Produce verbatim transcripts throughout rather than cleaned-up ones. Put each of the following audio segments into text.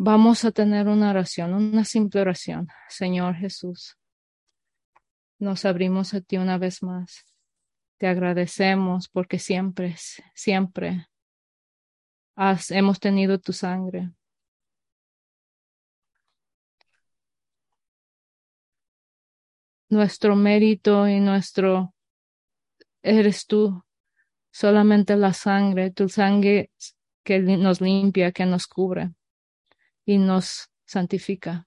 Vamos a tener una oración, una simple oración. Señor Jesús, nos abrimos a ti una vez más. Te agradecemos porque siempre, siempre has, hemos tenido tu sangre. Nuestro mérito y nuestro eres tú, solamente la sangre, tu sangre que nos limpia, que nos cubre y nos santifica.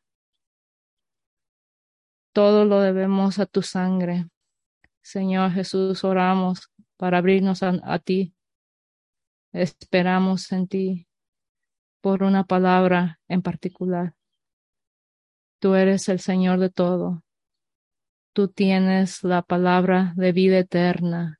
Todo lo debemos a tu sangre. Señor Jesús, oramos para abrirnos a, a ti. Esperamos en ti por una palabra en particular. Tú eres el Señor de todo. Tú tienes la palabra de vida eterna.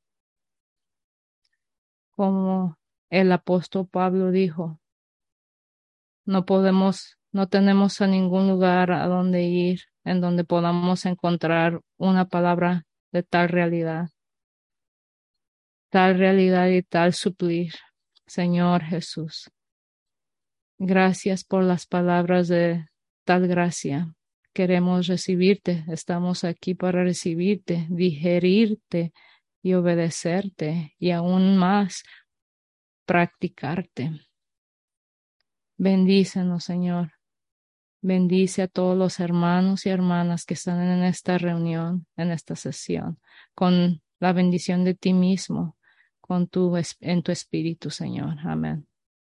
Como el apóstol Pablo dijo, no podemos, no tenemos a ningún lugar a donde ir en donde podamos encontrar una palabra de tal realidad, tal realidad y tal suplir. Señor Jesús, gracias por las palabras de tal gracia. Queremos recibirte, estamos aquí para recibirte, digerirte y obedecerte y aún más practicarte. Bendícenos, Señor. Bendice a todos los hermanos y hermanas que están en esta reunión, en esta sesión, con la bendición de ti mismo, con tu, en tu espíritu, Señor. Amén.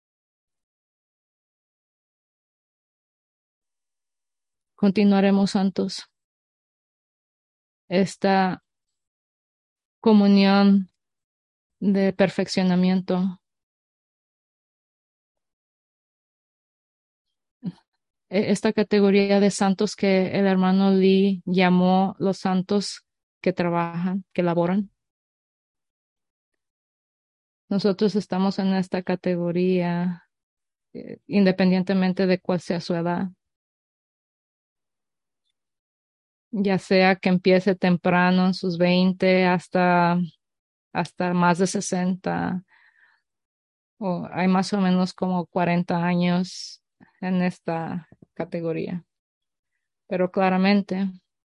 Continuaremos, santos, esta comunión de perfeccionamiento. Esta categoría de santos que el hermano Lee llamó los santos que trabajan, que laboran. Nosotros estamos en esta categoría eh, independientemente de cuál sea su edad. Ya sea que empiece temprano en sus veinte hasta, hasta más de sesenta, o hay más o menos como cuarenta años en esta categoría. Pero claramente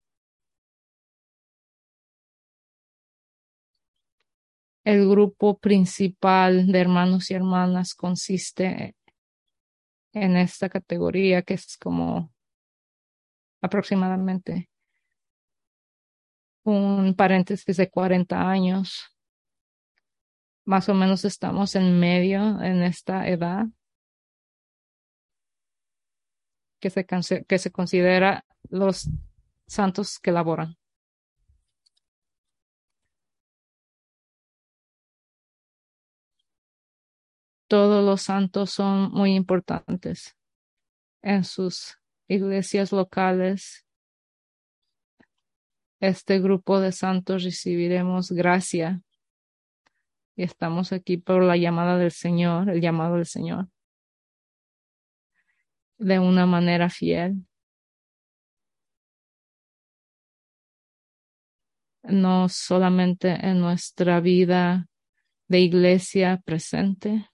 el grupo principal de hermanos y hermanas consiste en esta categoría que es como aproximadamente un paréntesis de cuarenta años. Más o menos estamos en medio en esta edad que se, que se considera los santos que laboran. Todos los santos son muy importantes en sus iglesias locales. Este grupo de santos recibiremos gracia y estamos aquí por la llamada del Señor, el llamado del Señor, de una manera fiel. No solamente en nuestra vida de iglesia presente,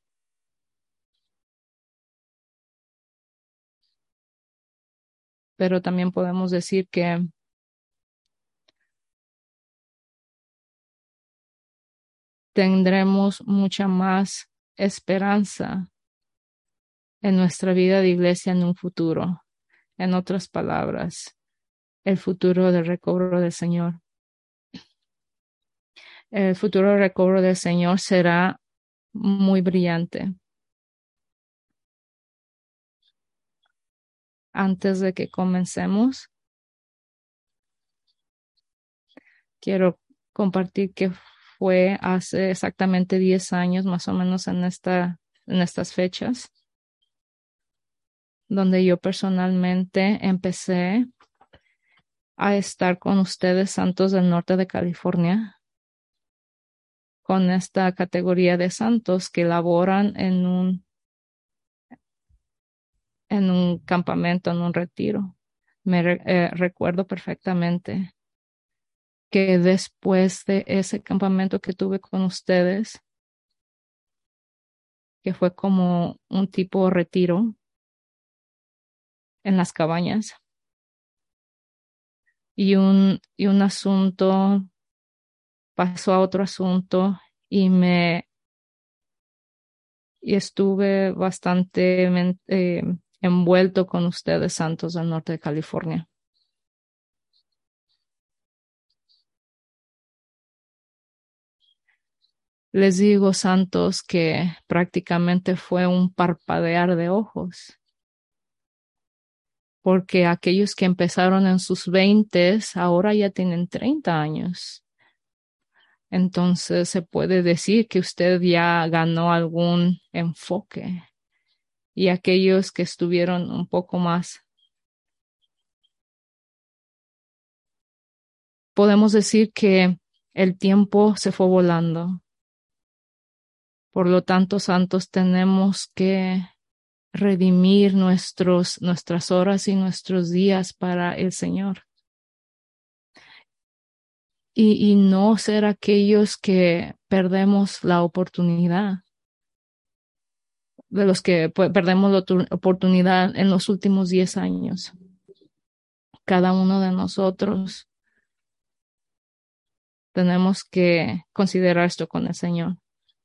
pero también podemos decir que tendremos mucha más esperanza en nuestra vida de iglesia en un futuro. En otras palabras, el futuro del recobro del Señor. El futuro recobro del Señor será muy brillante. Antes de que comencemos, quiero compartir que fue hace exactamente diez años, más o menos en esta, en estas fechas, donde yo personalmente empecé a estar con ustedes, santos del norte de California, con esta categoría de santos que laboran en un en un campamento, en un retiro. Me re- eh, recuerdo perfectamente que después de ese campamento que tuve con ustedes, que fue como un tipo retiro, en las cabañas. Y un, y un asunto pasó a otro asunto y me y estuve bastante eh, envuelto con ustedes, santos del norte de California. Les digo, santos, que prácticamente fue un parpadear de ojos, porque aquellos que empezaron en sus veintes ahora ya tienen treinta años. Entonces se puede decir que usted ya ganó algún enfoque, y aquellos que estuvieron un poco más, podemos decir que el tiempo se fue volando. Por lo tanto, santos, tenemos que redimir nuestros, nuestras horas y nuestros días para el Señor. Y, y no ser aquellos que perdemos la oportunidad, de los que pues, perdemos la oportunidad en los últimos diez años. Cada uno de nosotros tenemos que considerar esto con el Señor.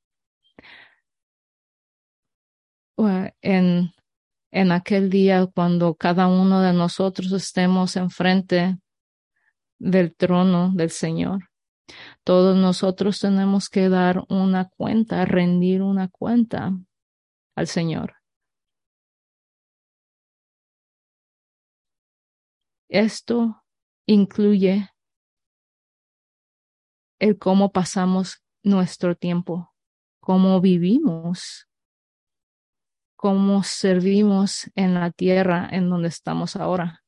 En, en aquel día, cuando cada uno de nosotros estemos enfrente del trono del Señor, todos nosotros tenemos que dar una cuenta, rendir una cuenta al Señor. Esto incluye el cómo pasamos nuestro tiempo, cómo vivimos, cómo servimos en la tierra en donde estamos ahora.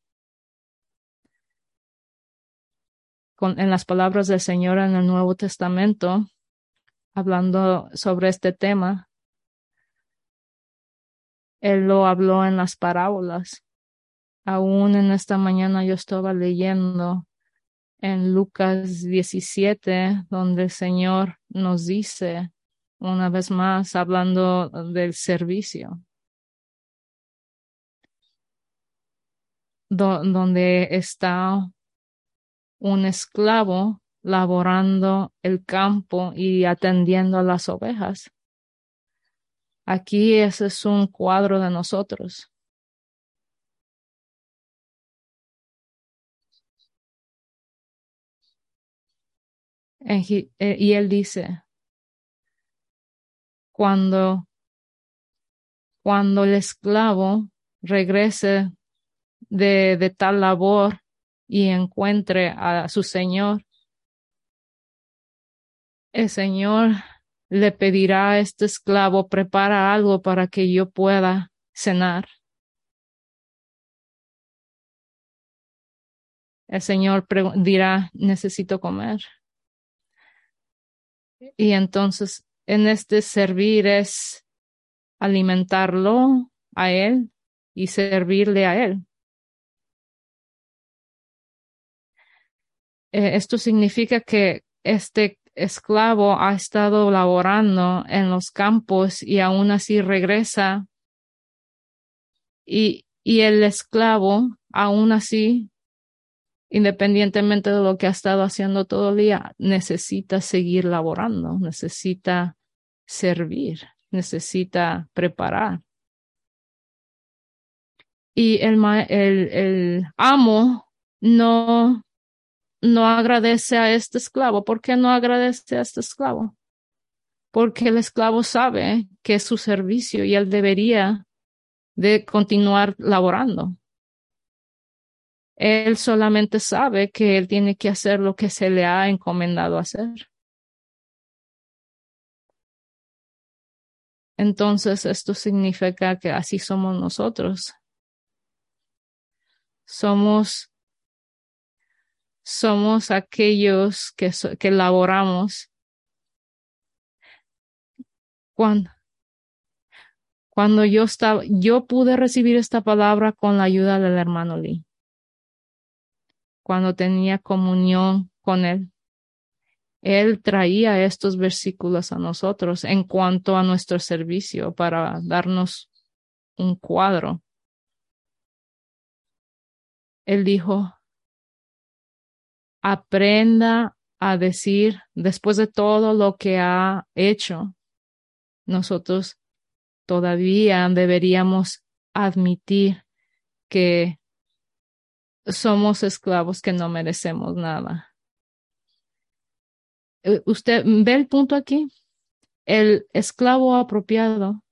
Con, en las palabras del Señor en el Nuevo Testamento, hablando sobre este tema, Él lo habló en las parábolas. Aún en esta mañana yo estaba leyendo en Lucas diecisiete, donde el Señor nos dice, una vez más, hablando del servicio, do, donde está un esclavo laborando el campo y atendiendo a las ovejas. Aquí ese es un cuadro de nosotros. Y él dice, cuando, cuando el esclavo regrese de, de tal labor y encuentre a su señor, el señor le pedirá a este esclavo, prepara algo para que yo pueda cenar. El señor dirá, necesito comer. Y entonces en este servir es alimentarlo a él y servirle a él. Eh, esto significa que este esclavo ha estado laborando en los campos y aún así regresa y, y el esclavo aún así, independientemente de lo que ha estado haciendo todo el día, necesita seguir laborando, necesita servir, necesita preparar. Y el, el, el amo no, no agradece a este esclavo. ¿Por qué no agradece a este esclavo? Porque el esclavo sabe que es su servicio y él debería de continuar laborando. Él solamente sabe que él tiene que hacer lo que se le ha encomendado hacer. Entonces, esto significa que así somos nosotros. Somos, somos aquellos que, que laboramos. Cuando, cuando yo estaba, yo pude recibir esta palabra con la ayuda del hermano Lee. Cuando tenía comunión con él, él traía estos versículos a nosotros en cuanto a nuestro servicio para darnos un cuadro. Él dijo, aprenda a decir, después de todo lo que ha hecho, nosotros todavía deberíamos admitir que somos esclavos que no merecemos nada. Eh, ¿Usted ve el punto aquí? El esclavo apropiado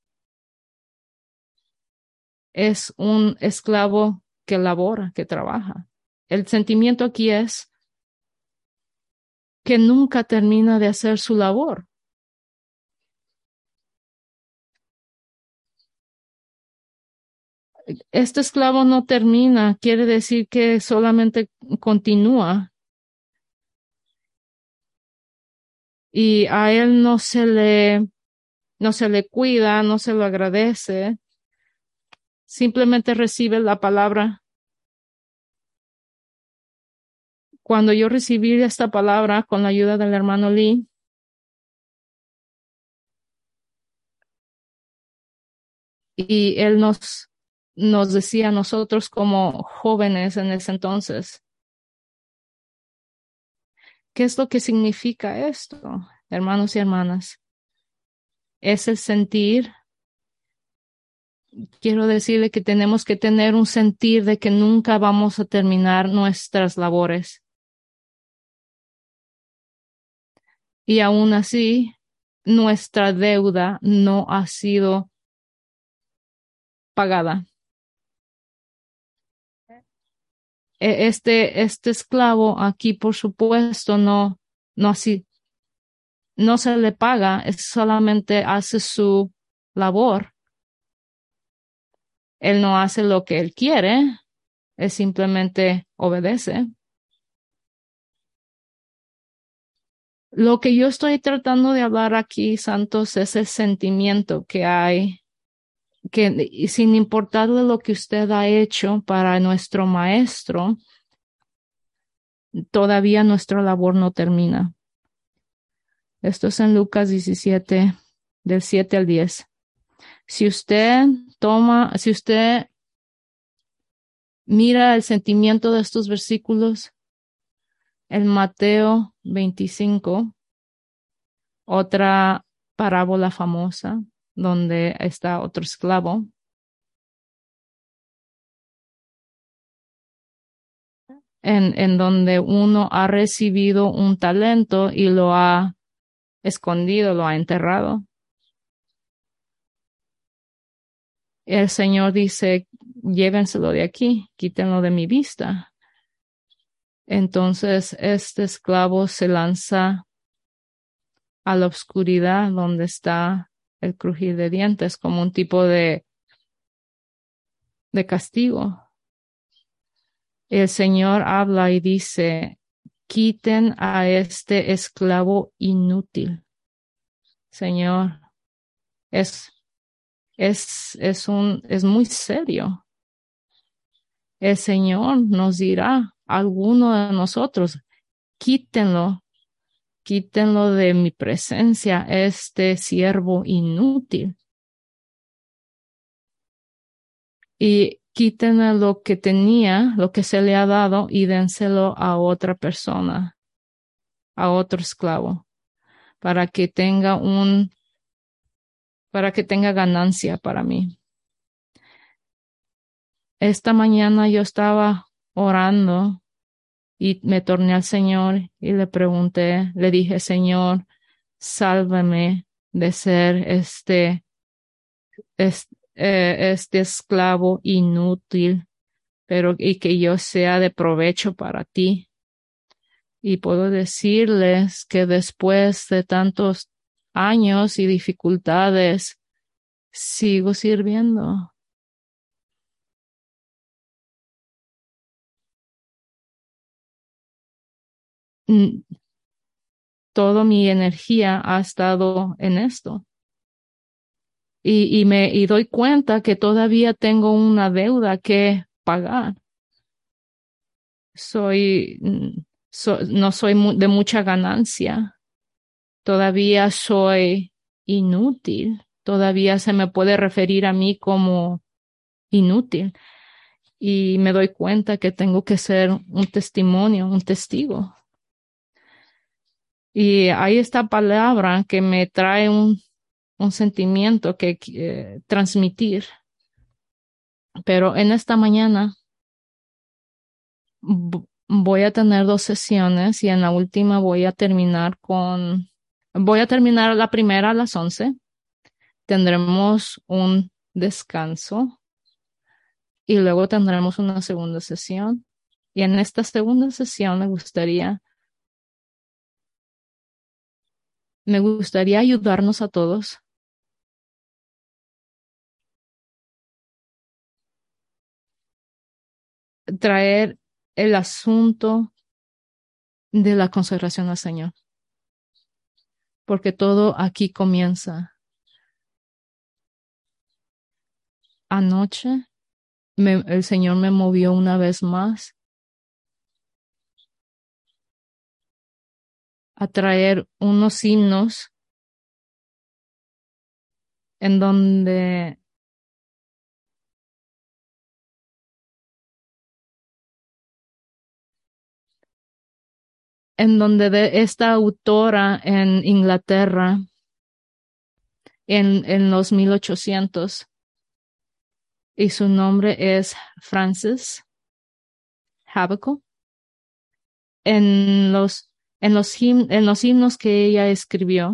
es un esclavo que labora, que trabaja. El sentimiento aquí es que nunca termina de hacer su labor. Este esclavo no termina, quiere decir que solamente continúa y a él no se le, no se le cuida, no se lo agradece, simplemente recibe la palabra. Cuando yo recibí esta palabra con la ayuda del hermano Lee, y él nos, nos decía a nosotros como jóvenes en ese entonces, ¿qué es lo que significa esto, hermanos y hermanas? Es el sentir. Quiero decirle que tenemos que tener un sentir de que nunca vamos a terminar nuestras labores. Y aún así, nuestra deuda no ha sido pagada. E- Este, este esclavo aquí, por supuesto, no, no así, no se le paga, es solamente hace su labor. Él no hace lo que él quiere, él simplemente obedece. Lo que yo estoy tratando de hablar aquí, Santos, es el sentimiento que hay, que sin importar de lo que usted ha hecho para nuestro maestro, todavía nuestra labor no termina. Esto es en Lucas diecisiete, del siete al diez. Si usted toma, si usted mira el sentimiento de estos versículos, en Mateo veinticinco, otra parábola famosa, donde está otro esclavo, en, en donde uno ha recibido un talento y lo ha escondido, lo ha enterrado. El Señor dice, llévenselo de aquí, quítenlo de mi vista. Entonces este esclavo se lanza a la oscuridad donde está el crujir de dientes como un tipo de, de castigo. El Señor habla y dice, quiten a este esclavo inútil. Señor, es, es, es un, es muy serio. El Señor nos dirá a alguno de nosotros, quítenlo, quítenlo de mi presencia, este siervo inútil. Y quítenle lo que tenía, lo que se le ha dado, y dénselo a otra persona, a otro esclavo, para que tenga un, para que tenga ganancia para mí. Esta mañana yo estaba orando y me torné al Señor y le pregunté, le dije, Señor, sálvame de ser este, este, eh, este esclavo inútil, pero y que yo sea de provecho para ti. Y puedo decirles que después de tantos años y dificultades, sigo sirviendo. Mm, Toda mi energía ha estado en esto. Y, y me y doy cuenta que todavía tengo una deuda que pagar. Soy, mm, so- no soy mu- de mucha ganancia. Todavía soy inútil. Todavía se me puede referir a mí como inútil. y me doy cuenta que tengo que ser un testimonio, un testigo. Y hay esta palabra que me trae un, un sentimiento que eh, transmitir. Pero en esta mañana v- voy a tener dos sesiones y en la última voy a terminar con, voy a terminar la primera a las once. Tendremos un descanso y luego tendremos una segunda sesión. Y en esta segunda sesión me gustaría, me gustaría ayudarnos a todos, traer el asunto de la consagración al Señor, porque todo aquí comienza. Anoche me- el Señor me movió una vez más a traer unos himnos en donde en donde de esta autora en Inglaterra en, en los mil ochocientos y su nombre es Frances Habakkuk. En los, en los, him- en los himnos que ella escribió,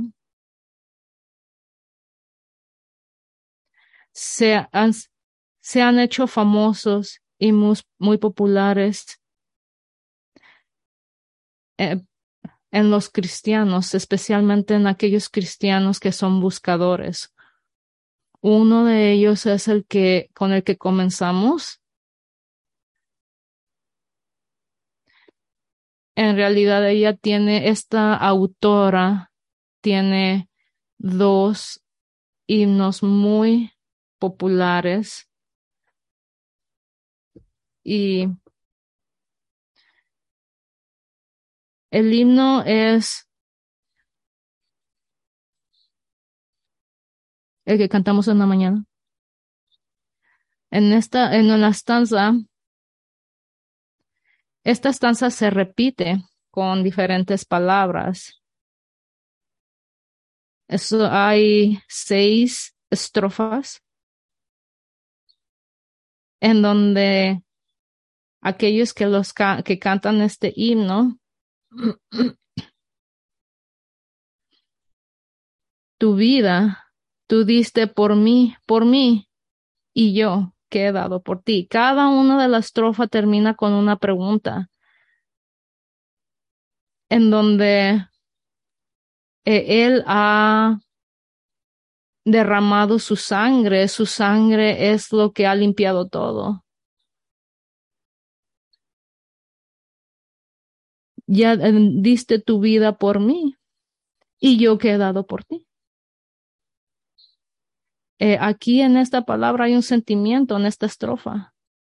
se han, se han hecho famosos y muy, muy populares eh, en los cristianos, especialmente en aquellos cristianos que son buscadores. Uno de ellos es el que con el que comenzamos. En realidad ella tiene, esta autora tiene dos himnos muy populares y el himno es el que cantamos en la mañana. En esta, en la estanza, esta estanza se repite con diferentes palabras. Eso hay seis estrofas en donde aquellos que los ca- que cantan este himno, tu vida, tú diste por mí, por mí, y yo que he dado por ti. Cada una de las estrofas termina con una pregunta en donde eh, él ha derramado su sangre, su sangre es lo que ha limpiado todo. Ya eh, diste tu vida por mí y yo que he dado por ti. Eh, aquí en esta palabra hay un sentimiento en esta estrofa.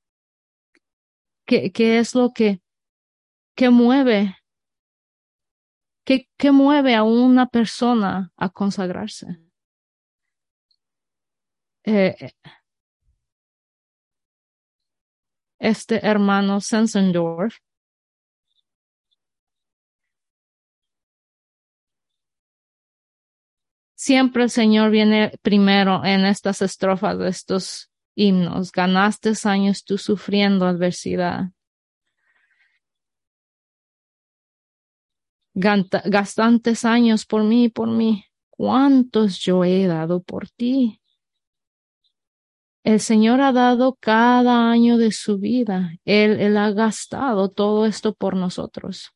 ¿Qué, qué es lo que, que mueve? ¿Qué, qué mueve a una persona a consagrarse? Eh, este hermano Sensendorf siempre el Señor viene primero en estas estrofas de estos himnos. Ganaste años tú sufriendo adversidad. Ganta- gastantes años por mí, por mí. ¿Cuántos yo he dado por ti? El Señor ha dado cada año de su vida. Él, Él ha gastado todo esto por nosotros.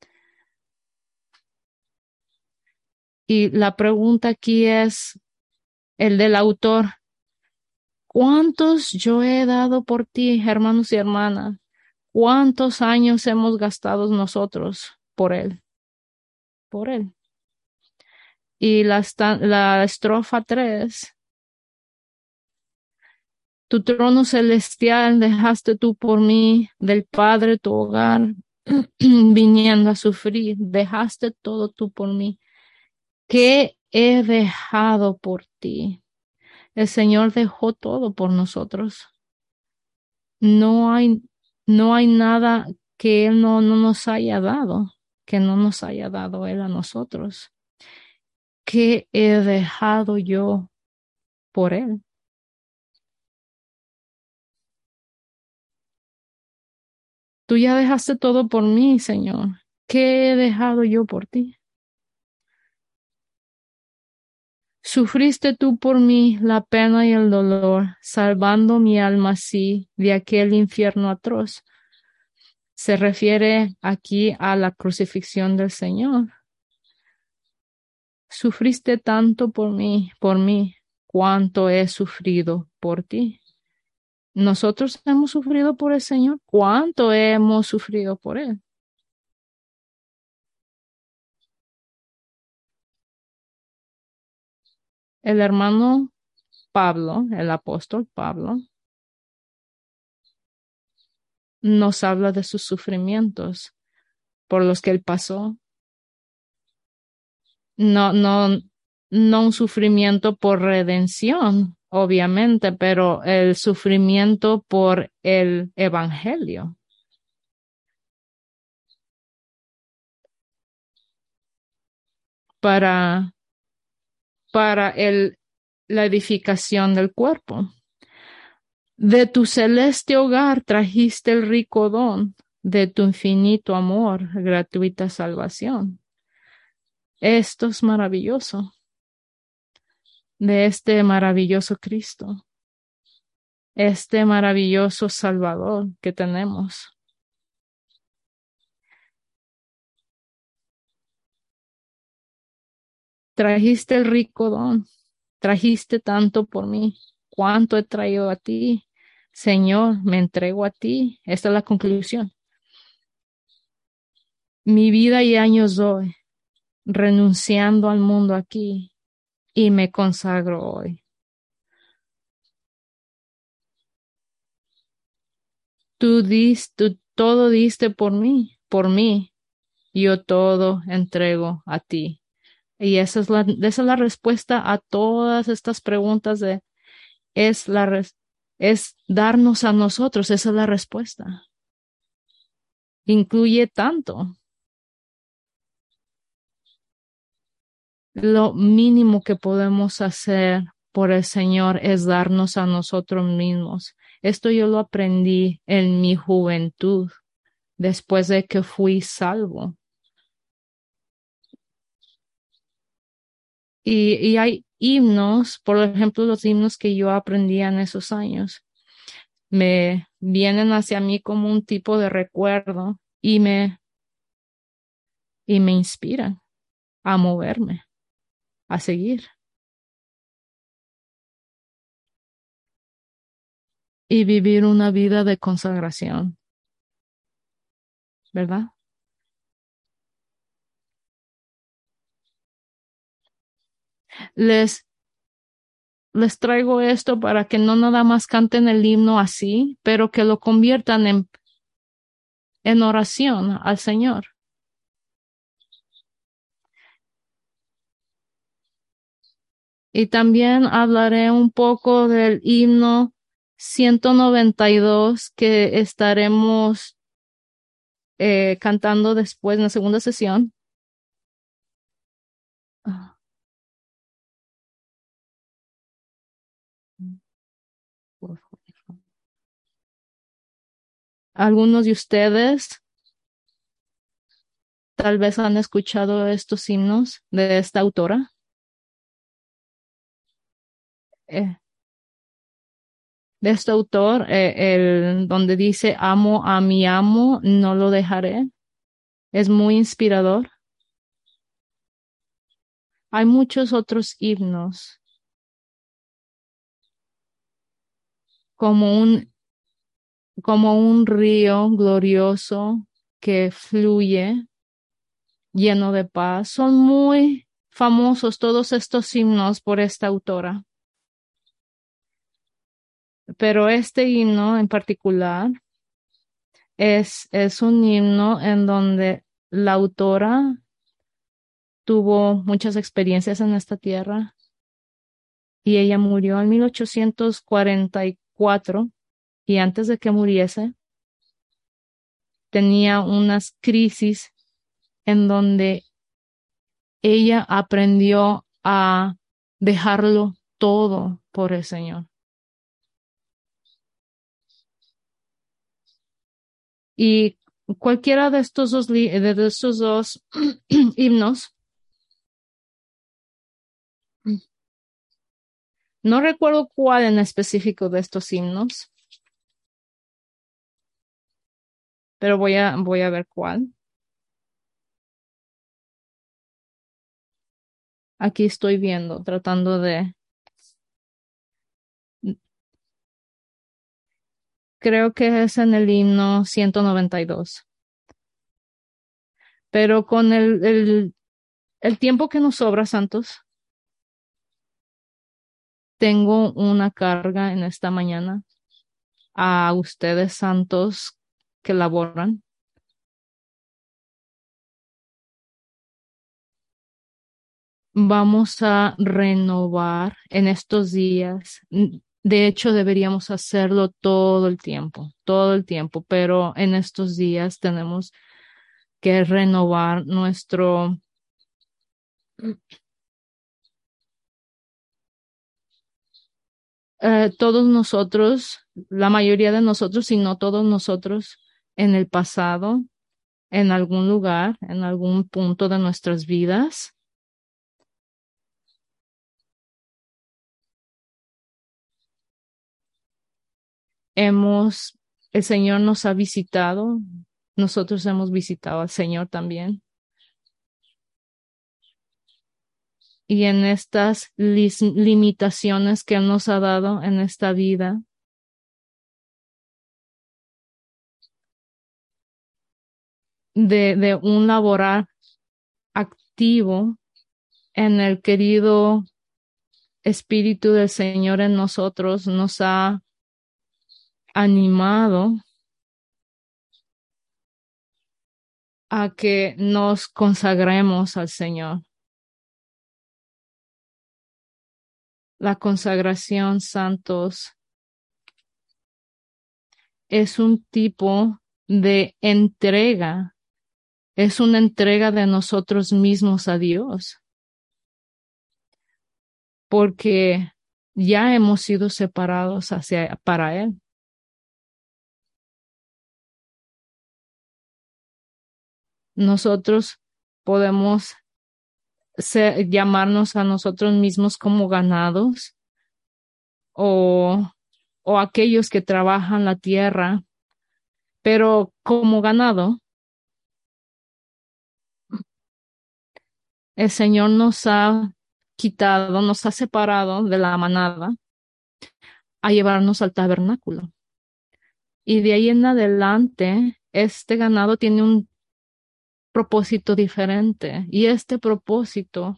Y la pregunta aquí es el del autor. ¿Cuántos yo he dado por ti, hermanos y hermanas? ¿Cuántos años hemos gastado nosotros por Él? Por Él. Y la, esta- la estrofa tres. Tu trono celestial dejaste tú por mí, del Padre tu hogar, viniendo a sufrir, dejaste todo tú por mí. ¿Qué he dejado por ti? El Señor dejó todo por nosotros. No hay, no hay nada que Él no, no nos haya dado, que no nos haya dado Él a nosotros. ¿Qué he dejado yo por Él? Tú ya dejaste todo por mí, Señor. ¿Qué he dejado yo por ti? Sufriste tú por mí la pena y el dolor, salvando mi alma así de aquel infierno atroz. Se refiere aquí a la crucifixión del Señor. Sufriste tanto por mí, por mí, cuánto he sufrido por ti. Nosotros hemos sufrido por el Señor, cuánto hemos sufrido por Él. El hermano Pablo, el apóstol Pablo, nos habla de sus sufrimientos por los que Él pasó. No, no, no un sufrimiento por redención, obviamente, pero el sufrimiento por el evangelio, para, para el, la edificación del cuerpo. De tu celeste hogar trajiste el rico don, de tu infinito amor, gratuita salvación. Esto es maravilloso, de este maravilloso Cristo, este maravilloso Salvador que tenemos. Trajiste el rico don, trajiste tanto por mí. ¿Cuánto he traído a ti? Señor, me entrego a ti. Esta es la conclusión. Mi vida y años doy, renunciando al mundo aquí, y me consagro hoy. Tú diste, tú todo diste por mí, por mí. Yo todo entrego a ti. Y esa es la, esa es la respuesta a todas estas preguntas de, es la, res- es darnos a nosotros, esa es la respuesta. Incluye tanto. Lo mínimo que podemos hacer por el Señor es darnos a nosotros mismos. Esto yo lo aprendí en mi juventud, después de que fui salvo. Y, y hay himnos, por ejemplo, los himnos que yo aprendí en esos años, me vienen hacia mí como un tipo de recuerdo y me, y me inspiran a moverme, a seguir y vivir una vida de consagración, ¿verdad? Les Les traigo esto para que no nada más canten el himno así, pero que lo conviertan en, en oración al Señor. Y también hablaré un poco del himno ciento noventa y dos que estaremos eh, cantando después en la segunda sesión. Ah, por favor. Algunos de ustedes tal vez han escuchado estos himnos de esta autora. Eh, de este autor, eh, el, donde dice amo a mi amo, no lo dejaré. Es muy inspirador. Hay muchos otros himnos, como un, como un río glorioso que fluye lleno de paz. Son muy famosos todos estos himnos por esta autora. Pero este himno en particular es, es un himno en donde la autora tuvo muchas experiencias en esta tierra y ella murió en mil ochocientos cuarenta y cuatro y antes de que muriese, tenía unas crisis en donde ella aprendió a dejarlo todo por el Señor. Y cualquiera de estos dos, de estos dos himnos, no recuerdo cuál en específico de estos himnos, pero voy a, voy a ver cuál. Aquí estoy viendo, tratando de... Creo que es en el himno ciento noventa y dos. Pero con el, el, el tiempo que nos sobra, Santos, tengo una carga en esta mañana a ustedes, Santos, que laboran. Vamos a renovar en estos días. De hecho, deberíamos hacerlo todo el tiempo, todo el tiempo, pero en estos días tenemos que renovar nuestro, eh, todos nosotros, la mayoría de nosotros, si no todos nosotros, en el pasado, en algún lugar, en algún punto de nuestras vidas, hemos, el Señor nos ha visitado, nosotros hemos visitado al Señor también. Y en estas lis- limitaciones que Él nos ha dado en esta vida, de, de un laborar activo en el querido Espíritu del Señor en nosotros, nos ha animado a que nos consagremos al Señor. La consagración, santos, es un tipo de entrega, es una entrega de nosotros mismos a Dios, porque ya hemos sido separados hacia, para Él. Nosotros podemos ser- llamarnos a nosotros mismos como ganados o, o aquellos que trabajan la tierra, pero como ganado, el Señor nos ha quitado, nos ha separado de la manada a llevarnos al tabernáculo. Y de ahí en adelante, este ganado tiene un propósito diferente. Y este propósito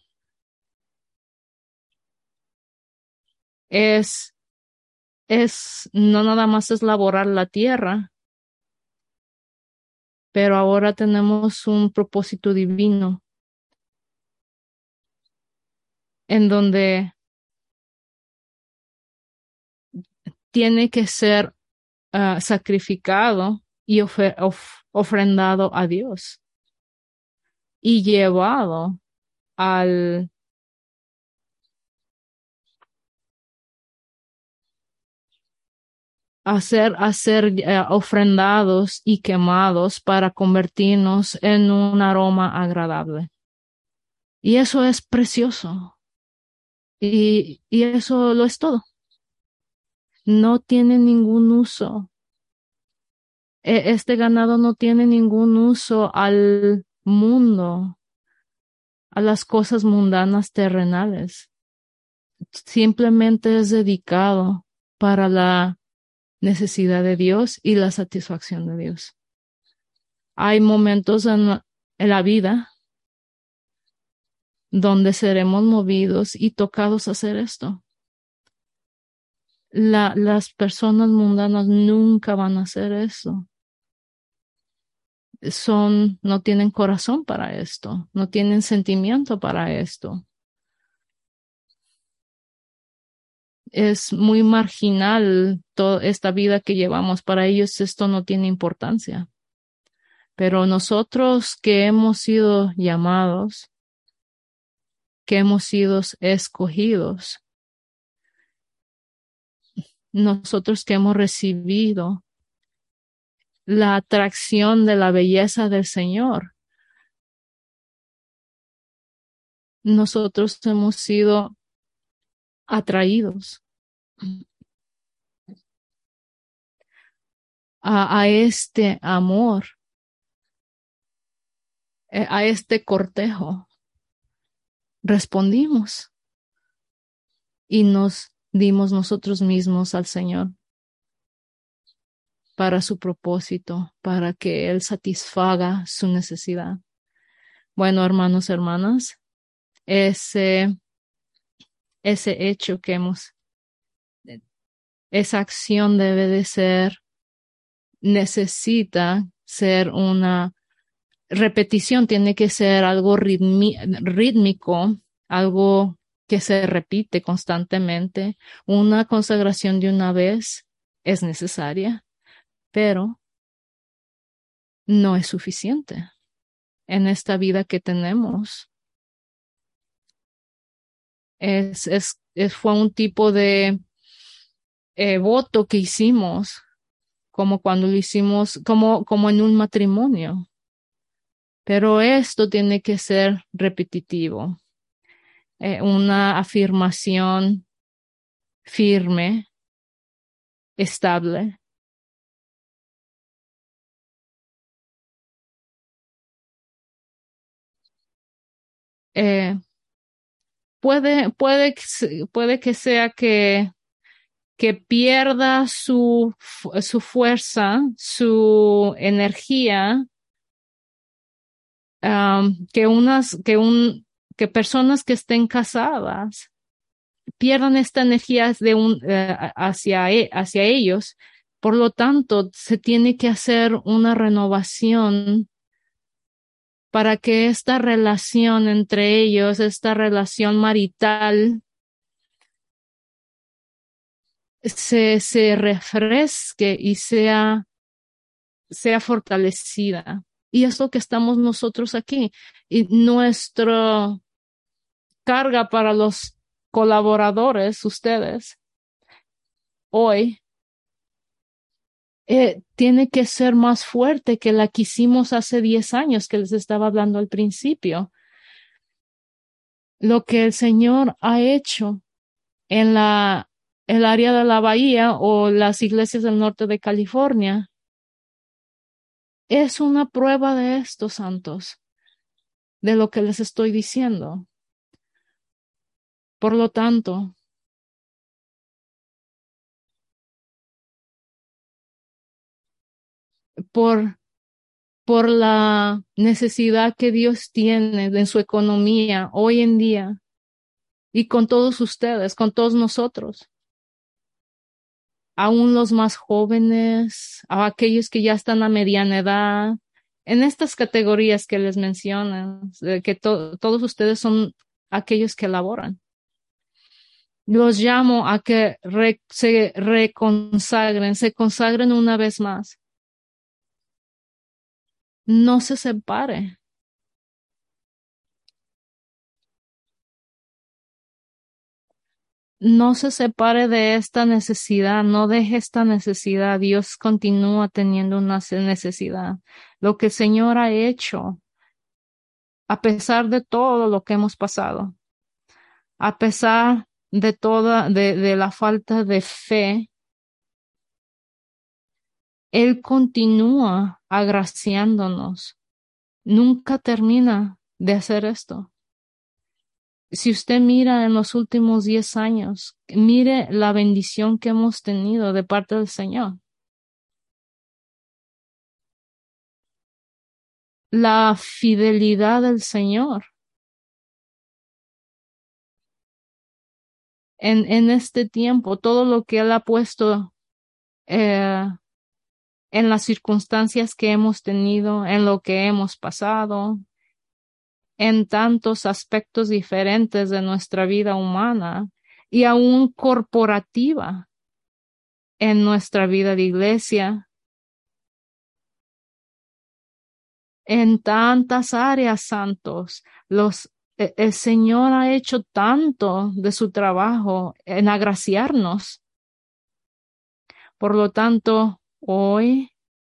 es, es, no nada más es laborar la tierra, pero ahora tenemos un propósito divino en donde tiene que ser uh, sacrificado y ofe- of- ofrendado a Dios y llevado al hacer, hacer uh, ofrendados y quemados para convertirnos en un aroma agradable. Y eso es precioso. Y, y eso lo es todo. No tiene ningún uso. E- Este ganado no tiene ningún uso al mundo, a las cosas mundanas terrenales. Simplemente es dedicado para la necesidad de Dios y la satisfacción de Dios. Hay momentos en la, en la vida donde seremos movidos y tocados a hacer esto. La, las personas mundanas nunca van a hacer eso. Son, no tienen corazón para esto, no tienen sentimiento para esto. es muy marginal toda esta vida que llevamos. Para ellos esto no tiene importancia. Pero nosotros que hemos sido llamados, que hemos sido escogidos, nosotros que hemos recibido la atracción de la belleza del Señor, nosotros hemos sido atraídos a, a este amor, eh, a este cortejo. Respondimos y nos dimos nosotros mismos al Señor para su propósito, para que Él satisfaga su necesidad. Bueno, hermanos, hermanas, ese, ese hecho que hemos, esa acción debe de ser, necesita ser una repetición, tiene que ser algo ritmi- rítmico, algo que se repite constantemente. Una consagración de una vez es necesaria, pero no es suficiente en esta vida que tenemos. Es, es, es- fue un tipo de eh, voto que hicimos, como cuando lo hicimos, como, como en un matrimonio. Pero esto tiene que ser repetitivo, eh, una afirmación firme, estable. Eh, puede, puede, que se- puede que sea que, que pierda su, fu- su fuerza, su energía, um, que unas, que un, que personas que estén casadas pierdan esta energía de un, eh, hacia, e- hacia ellos. Por lo tanto, se tiene que hacer una renovación para que esta relación entre ellos, esta relación marital, se, se refresque y sea, sea fortalecida. Y es lo que estamos nosotros aquí. Y nuestra carga para los colaboradores, ustedes, hoy, eh, tiene que ser más fuerte que la que hicimos hace diez años que les estaba hablando al principio. Lo que el Señor ha hecho en la, el área de la bahía o las iglesias del norte de California es una prueba de estos santos, de lo que les estoy diciendo. Por lo tanto, por, por la necesidad que Dios tiene en su economía hoy en día y con todos ustedes, con todos nosotros, aún los más jóvenes, a aquellos que ya están a mediana edad, en estas categorías que les mencionan, de que to- todos ustedes son aquellos que laboran. Los llamo a que re- se reconsagren, se consagren una vez más. No se separe. No se separe de esta necesidad, no deje esta necesidad. Dios continúa teniendo una necesidad. Lo que el Señor ha hecho, a pesar de todo lo que hemos pasado, a pesar de toda, de, de la falta de fe, Él continúa agraciándonos. Nunca termina de hacer esto. Si usted mira en los últimos diez años, mire la bendición que hemos tenido de parte del Señor. La fidelidad del Señor en, en este tiempo, todo lo que Él ha puesto eh, en las circunstancias que hemos tenido, en lo que hemos pasado, en tantos aspectos diferentes de nuestra vida humana, y aún corporativa en nuestra vida de iglesia, en tantas áreas, santos. Los, e- el Señor ha hecho tanto de su trabajo en agraciarnos. Por lo tanto, hoy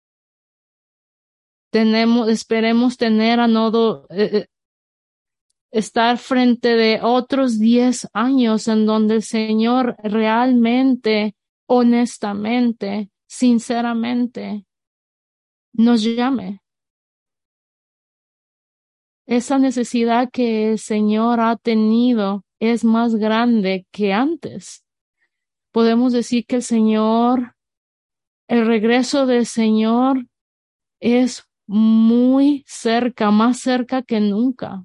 tenemos, esperemos tener a nodo, eh, eh, estar frente de otros diez años en donde el Señor realmente, honestamente, sinceramente, nos llame. Esa necesidad que el Señor ha tenido es más grande que antes. Podemos decir que el Señor, el regreso del Señor es muy cerca, más cerca que nunca.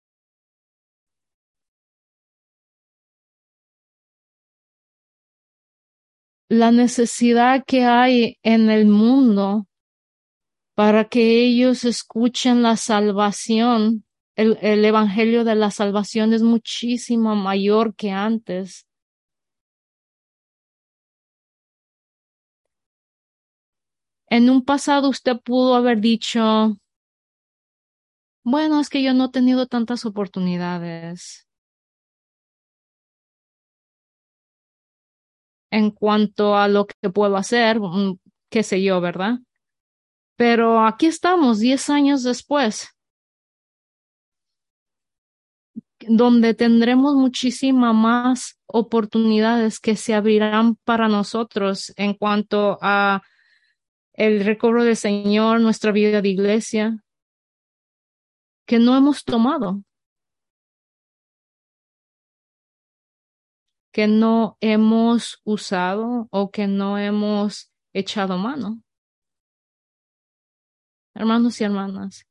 La necesidad que hay en el mundo para que ellos escuchen la salvación, el, el evangelio de la salvación es muchísimo mayor que antes. En un pasado usted pudo haber dicho, bueno, es que yo no he tenido tantas oportunidades en cuanto a lo que puedo hacer, mm, qué sé yo, ¿verdad? Pero aquí estamos, diez años después, donde tendremos muchísimas más oportunidades que se abrirán para nosotros en cuanto a el recobro del Señor, nuestra vida de iglesia, que no hemos tomado, que no hemos usado o que no hemos echado mano. Hermanos y hermanas,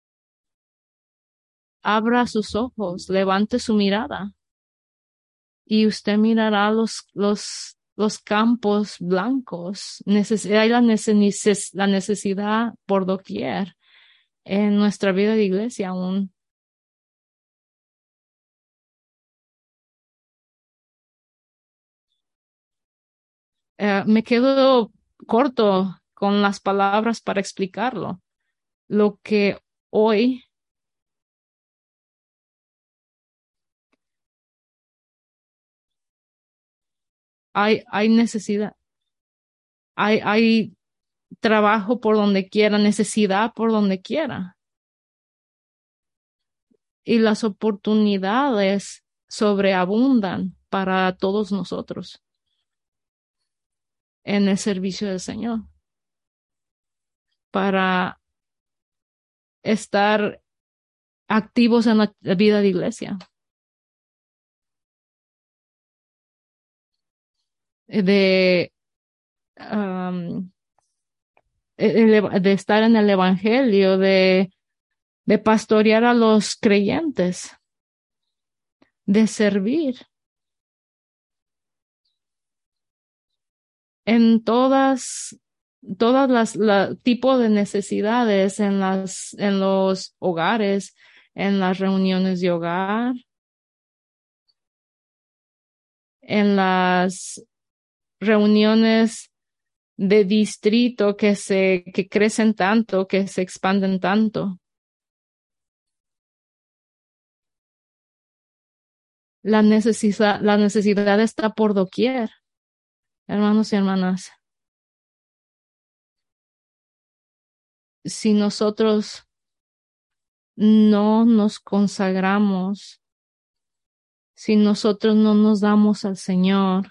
abra sus ojos, levante su mirada y usted mirará los, los, los campos blancos. Neces hay la, neces la necesidad por doquier en nuestra vida de iglesia aún. Eh, me quedo corto con las palabras para explicarlo. Lo que hoy hay, hay necesidad, hay, hay trabajo por donde quiera, necesidad por donde quiera. Y las oportunidades sobreabundan para todos nosotros en el servicio del Señor, para estar activos en la vida de iglesia, de, um, de estar en el evangelio, de, de pastorear a los creyentes, de servir en todas, todas las, la, tipo de necesidades en las, en los hogares, en las reuniones de hogar, en las reuniones de distrito que se, que crecen tanto, que se expanden tanto. La necesidad, la necesidad está por doquier, hermanos y hermanas. Si nosotros no nos consagramos, si nosotros no nos damos al Señor,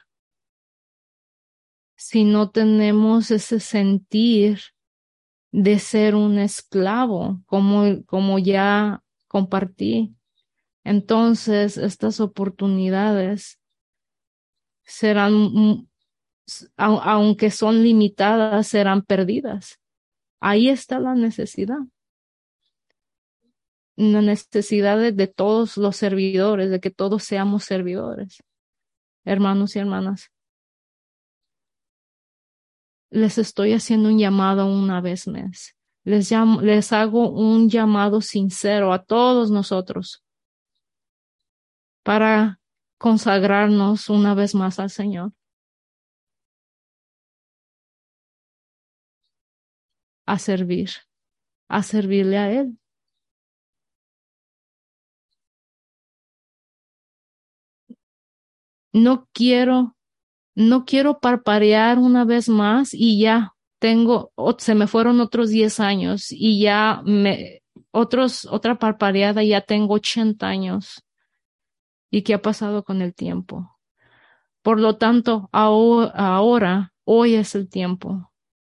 si no tenemos ese sentir de ser un esclavo, como, como ya compartí, entonces estas oportunidades serán, mm, au- aunque son limitadas, serán perdidas. Ahí está la necesidad, la necesidad de, de todos los servidores, de que todos seamos servidores, hermanos y hermanas. Les estoy haciendo un llamado una vez más. Les llamo, les hago un llamado sincero a todos nosotros para consagrarnos una vez más al Señor, a servir, a servirle a Él. No quiero, no quiero parpadear una vez más y ya tengo, ot- se me fueron otros diez años y ya me, otros, otra parpadeada y ya tengo ochenta años. ¿Y qué ha pasado con el tiempo? Por lo tanto, aho- ahora, hoy es el tiempo.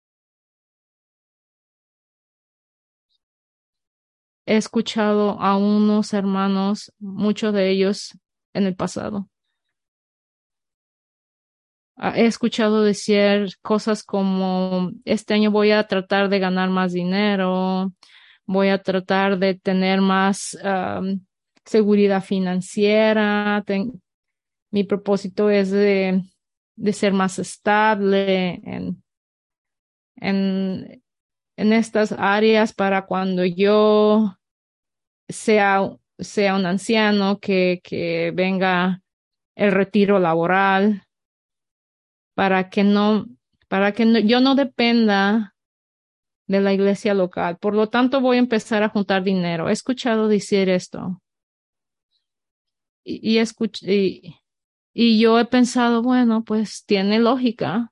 He escuchado a unos hermanos, muchos de ellos en el pasado. Ah, He escuchado decir cosas como, este año voy a tratar de ganar más dinero, voy a tratar de tener más am, seguridad financiera, ten- mi propósito es de, de ser más estable en, en, en estas áreas para cuando yo sea, sea un anciano que, que venga el retiro laboral, para que no, para que no- yo no dependa de la iglesia local. Por lo tanto, voy a empezar a juntar dinero. He escuchado decir esto y, y, escuch- y, y yo he pensado, bueno, pues tiene lógica,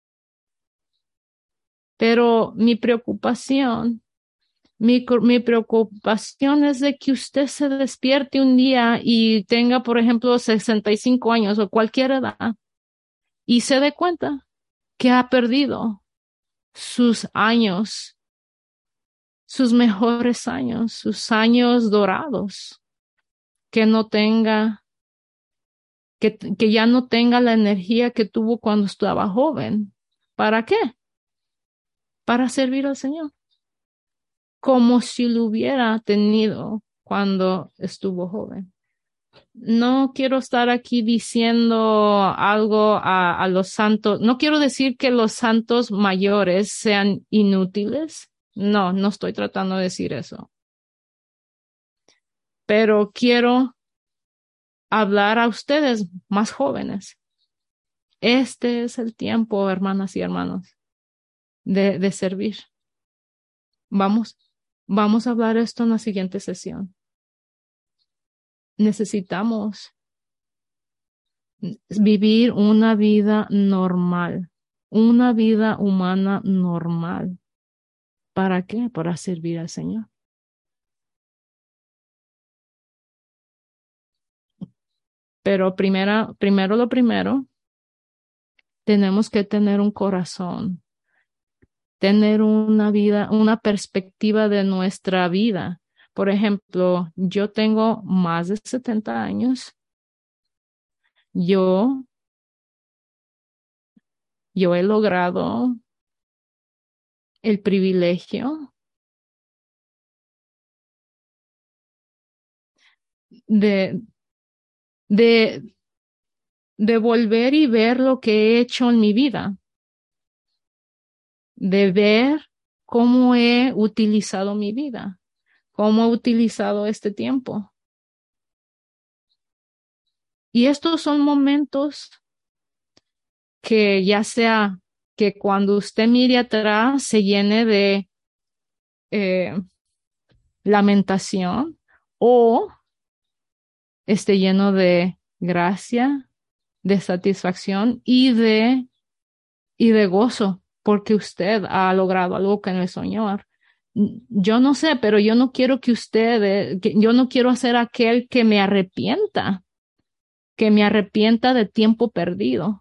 pero mi preocupación, mi, cor- mi preocupación es de que usted se despierte un día y tenga, por ejemplo, sesenta y cinco años o cualquier edad y se dé cuenta que ha perdido sus años, sus mejores años, sus años dorados, que no tenga, que, que ya no tenga la energía que tuvo cuando estaba joven. ¿Para qué? Para servir al Señor, como si lo hubiera tenido cuando estuvo joven. No quiero estar aquí diciendo algo a, a los santos. No quiero decir que los santos mayores sean inútiles. No, no estoy tratando de decir eso. Pero quiero hablar a ustedes más jóvenes. Este es el tiempo, hermanas y hermanos, de, de servir. Vamos, vamos a hablar esto en la siguiente sesión. Necesitamos vivir una vida normal, una vida humana normal. ¿Para qué? Para servir al Señor. Pero primera, primero lo primero, tenemos que tener un corazón, tener una vida, una perspectiva de nuestra vida. Por ejemplo, yo tengo más de setenta años. Yo, yo he logrado el privilegio de, de, de volver y ver lo que he hecho en mi vida, de ver cómo he utilizado mi vida, cómo he utilizado este tiempo. Y estos son momentos que ya sea que cuando usted mire atrás se llene de eh, lamentación o esté lleno de gracia, de satisfacción y de, y de gozo, porque usted ha logrado algo que no es soñar. Yo no sé, pero yo no quiero que usted, eh, que yo no quiero ser aquel que me arrepienta, que me arrepienta de tiempo perdido.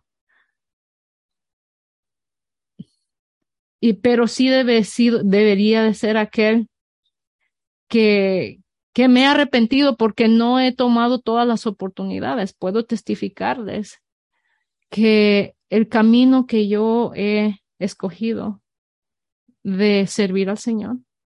Y, pero sí debe, sí debería de ser aquel que, que me he arrepentido porque no he tomado todas las oportunidades. Puedo testificarles que el camino que yo he escogido de servir al Señor,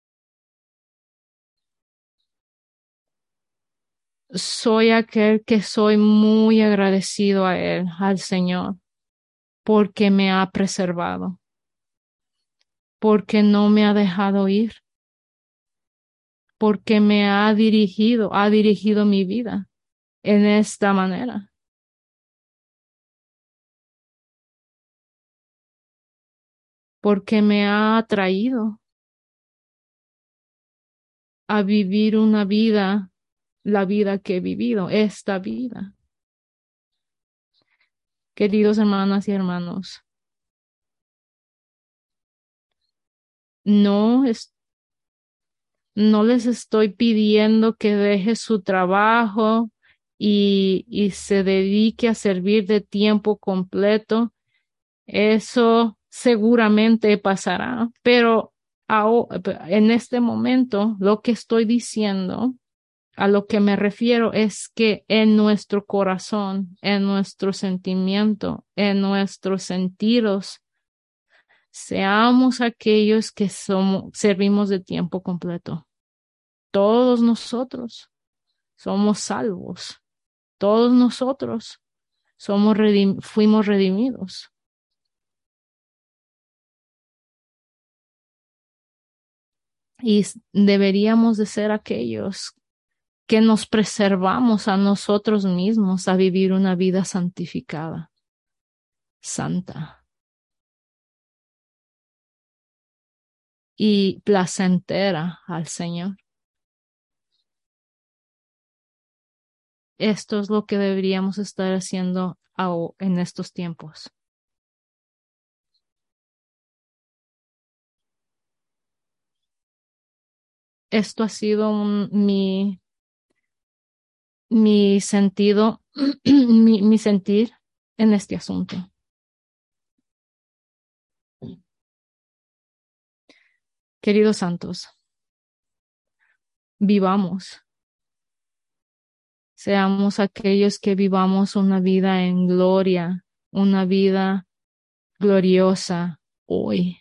soy aquel que soy muy agradecido a Él, al Señor, porque me ha preservado, porque no me ha dejado ir, porque me ha dirigido, ha dirigido mi vida en esta manera. porque me ha atraído a vivir una vida, la vida que he vivido, esta vida. Queridos hermanas y hermanos, no es, no les estoy pidiendo que deje su trabajo y, y se dedique a servir de tiempo completo. Eso seguramente pasará, pero aho- en este momento lo que estoy diciendo, a lo que me refiero es que en nuestro corazón, en nuestro sentimiento, en nuestros sentidos, seamos aquellos que somos, servimos de tiempo completo. Todos nosotros somos salvos. Todos nosotros somos redim- fuimos redimidos. Y s- deberíamos de ser aquellos que nos preservamos a nosotros mismos a vivir una vida santificada, santa y placentera al Señor. Esto es lo que deberíamos estar haciendo aho- en estos tiempos. Esto ha sido un- mi, mi sentido, mi, mi sentir en este asunto. Queridos santos, vivamos, seamos aquellos que vivamos una vida en gloria, una vida gloriosa hoy.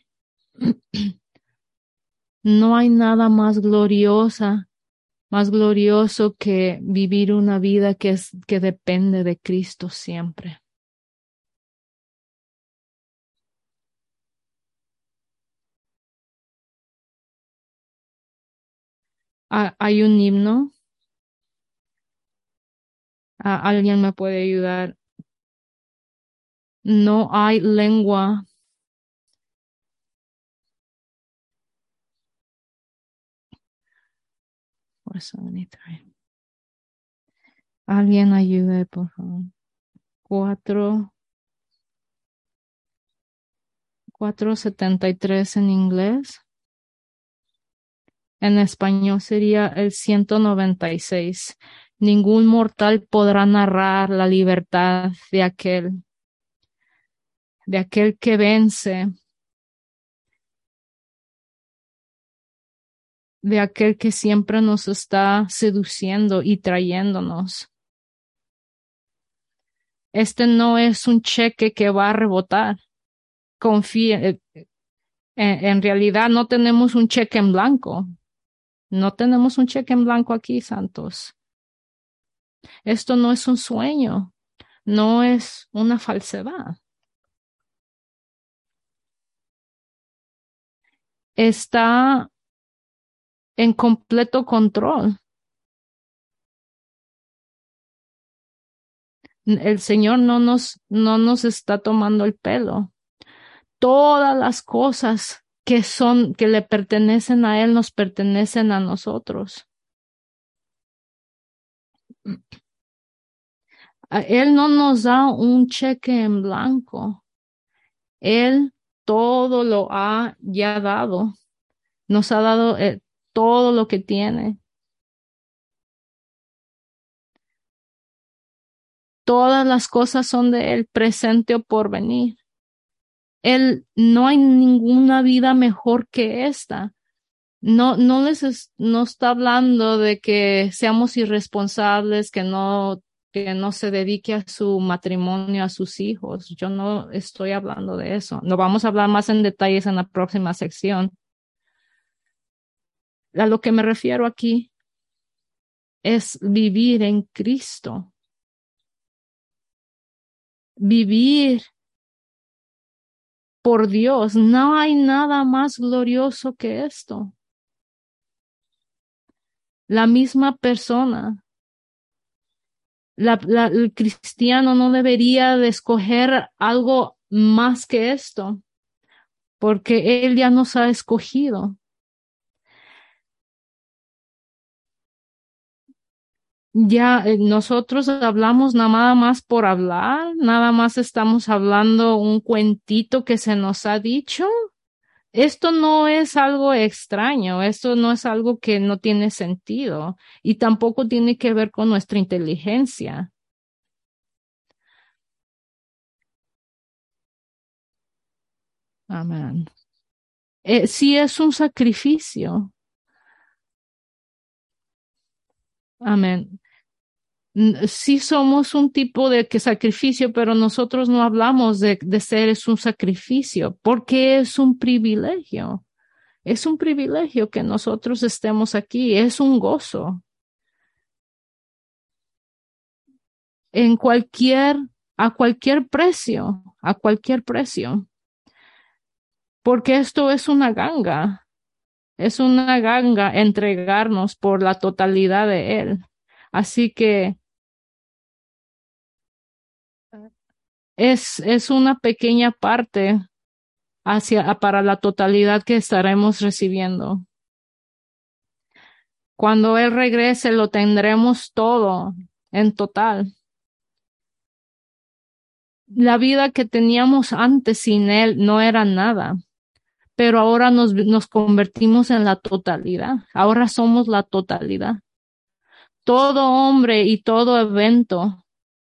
No hay nada más gloriosa, más glorioso que vivir una vida que es, que depende de Cristo siempre. Ah, hay un himno. Ah, ¿alguien me puede ayudar? No hay lengua. four seventy-three. Alguien ayude, por favor. Cuatro, cuatro setenta y tres en inglés. En español sería el ciento noventa y seis. Ningún mortal podrá narrar la libertad de aquel, de aquel que vence, de aquel que siempre nos está seduciendo y trayéndonos. Este no es un cheque que va a rebotar. Confía, eh, en, en realidad no tenemos un cheque en blanco. No tenemos un cheque en blanco aquí, santos. Esto no es un sueño, no es una falsedad. Está en completo control. El Señor no nos, no nos está tomando el pelo. Todas las cosas que son, que le pertenecen a Él, nos pertenecen a nosotros. A Él no nos da un cheque en blanco. Él todo lo ha ya dado. Nos ha dado eh, todo lo que tiene. Todas las cosas son de Él, presente o por venir. Él, no hay ninguna vida mejor que esta. No, no les es- no está hablando de que seamos irresponsables, que no, que no se dedique a su matrimonio, a sus hijos. Yo no estoy hablando de eso. No vamos a hablar más en detalles en la próxima sección. A lo que me refiero aquí es vivir en Cristo. Vivir por Dios. No hay nada más glorioso que esto. La misma persona. La, la, el cristiano no debería de escoger algo más que esto, porque Él ya nos ha escogido. Ya eh, nosotros hablamos nada más por hablar, nada más estamos hablando un cuentito que se nos ha dicho. Esto no es algo extraño, esto no es algo que no tiene sentido y tampoco tiene que ver con nuestra inteligencia. Amén. Eh, sí es un sacrificio. Amén. N- Sí somos un tipo de que sacrificio, pero nosotros no hablamos de, de ser es un sacrificio, porque es un privilegio. Es un privilegio que nosotros estemos aquí, es un gozo en cualquier, a cualquier precio, a cualquier precio, porque esto es una ganga, es una ganga entregarnos por la totalidad de Él. Así que es, es una pequeña parte hacia, para la totalidad que estaremos recibiendo. Cuando Él regrese, lo tendremos todo en total. La vida que teníamos antes sin Él no era nada, pero ahora nos, nos convertimos en la totalidad. Ahora somos la totalidad. Todo hombre y todo evento,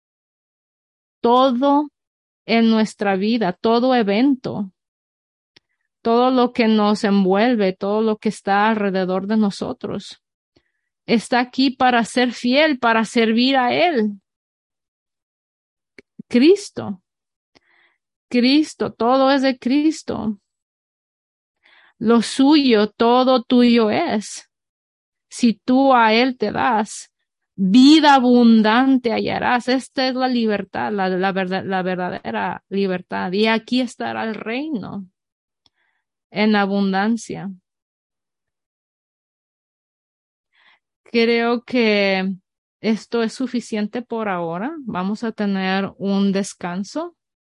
todo en nuestra vida, todo evento, todo lo que nos envuelve, todo lo que está alrededor de nosotros, está aquí para ser fiel, para servir a Él. Cristo, Cristo, todo es de Cristo. Lo suyo, todo tuyo es. Si tú a Él te das, vida abundante hallarás. Esta es la libertad, la, la, verdad, la verdadera libertad. Y aquí estará el reino en abundancia. Creo que esto es suficiente por ahora. Vamos a tener un descanso